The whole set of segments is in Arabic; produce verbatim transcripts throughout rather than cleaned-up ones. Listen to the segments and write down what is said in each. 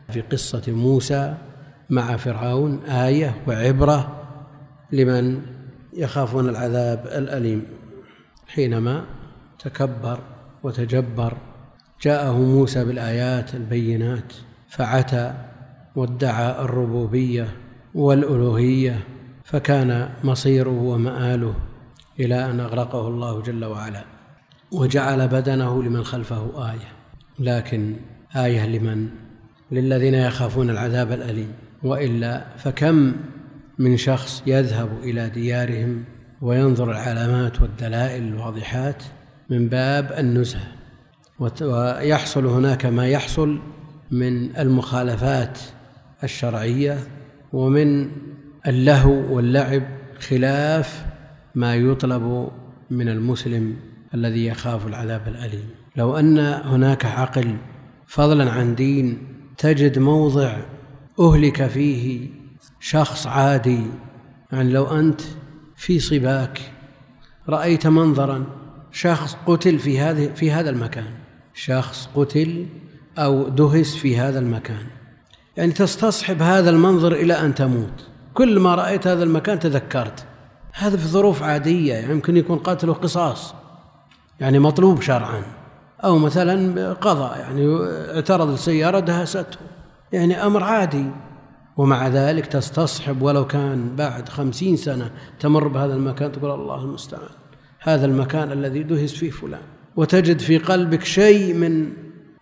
في قصة موسى مع فرعون آية وعبرة لمن يخافون العذاب الأليم. حينما تكبر وتجبر جاءه موسى بالآيات البينات فعتى وادعى الربوبية والألوهية، فكان مصيره ومآله إلى أن أغرقه الله جل وعلا، وجعل بدنه لمن خلفه آية، لكن آية لمن؟ للذين يخافون العذاب الأليم. وإلا فكم من شخص يذهب إلى ديارهم وينظر العلامات والدلائل الواضحات من باب النزهة، ويحصل هناك ما يحصل من المخالفات الشرعية ومن اللهو واللعب خلاف ما يطلب من المسلم الذي يخاف العذاب الأليم. لو أن هناك عقل فضلا عن دين تجد موضع أهلك فيه شخص عادي، يعني لو أنت في صباك رأيت منظرا شخص قتل في هذه في هذا المكان، شخص قتل أو دهس في هذا المكان، يعني تستصحب هذا المنظر إلى أن تموت. كل ما رأيت هذا المكان تذكرت هذا في ظروف عادية، يعني يمكن يكون قتله قصاص يعني مطلوب شرعا، أو مثلا قضاء يعني اعترض السيارة دهسته، يعني أمر عادي، ومع ذلك تستصحب ولو كان بعد خمسين سنة تمر بهذا المكان تقول الله المستعان، هذا المكان الذي دهس فيه فلان، وتجد في قلبك شيء من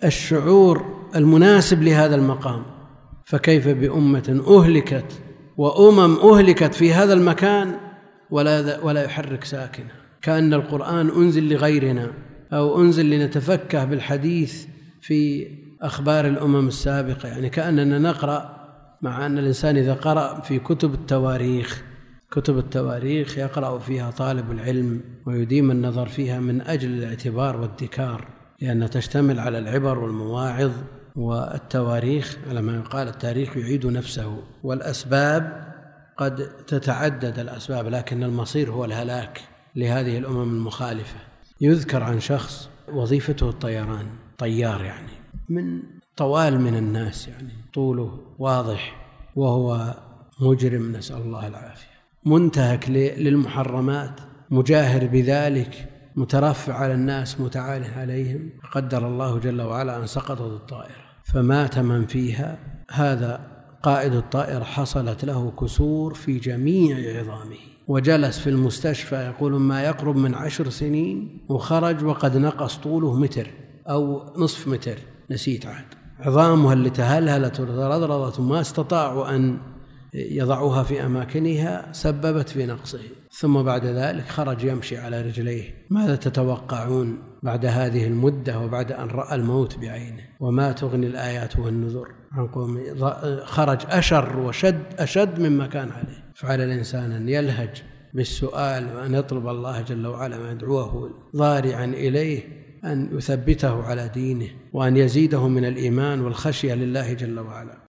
الشعور المناسب لهذا المقام. فكيف بأمة أهلكت وأمم أهلكت في هذا المكان ولا ولا يحرك ساكنة، كأن القرآن أنزل لغيرنا أو أنزل لنتفكه بالحديث في أخبار الأمم السابقة، يعني كأننا نقرأ، مع أن الإنسان إذا قرأ في كتب التواريخ كتب التواريخ يقرأ فيها طالب العلم ويديم النظر فيها من أجل الاعتبار والذكار، لأنها تشتمل على العبر والمواعظ، والتواريخ على ما يقال التاريخ يعيد نفسه، والأسباب قد تتعدد الأسباب، لكن المصير هو الهلاك لهذه الأمم المخالفة. يذكر عن شخص وظيفته الطيران، طيار يعني من طوال من الناس، يعني طوله واضح، وهو مجرم نسأل الله العافية، منتهك للمحرمات، مجاهر بذلك، مترفع على الناس، متعال عليهم. قدر الله جل وعلا أن سقطت الطائرة فمات من فيها. هذا قائد الطائرة حصلت له كسور في جميع عظامه، وجلس في المستشفى يقول ما يقرب من عشر سنين، وخرج وقد نقص طوله متر أو نصف متر، نسيت عاد، عظامها اللي تهلهلت وترضرضت ما استطاعوا أن يضعوها في أماكنها سببت في نقصه، ثم بعد ذلك خرج يمشي على رجليه. ماذا تتوقعون بعد هذه المدة وبعد أن رأى الموت بعينه؟ وما تغني الآيات والنذر عن قوم، خرج أشر وشد أشد مما كان عليه. فعلى الإنسان أن يلهج بالسؤال وأن يطلب الله جل وعلا ويدعوه ضارعا إليه أن يثبته على دينه وأن يزيده من الإيمان والخشية لله جل وعلا.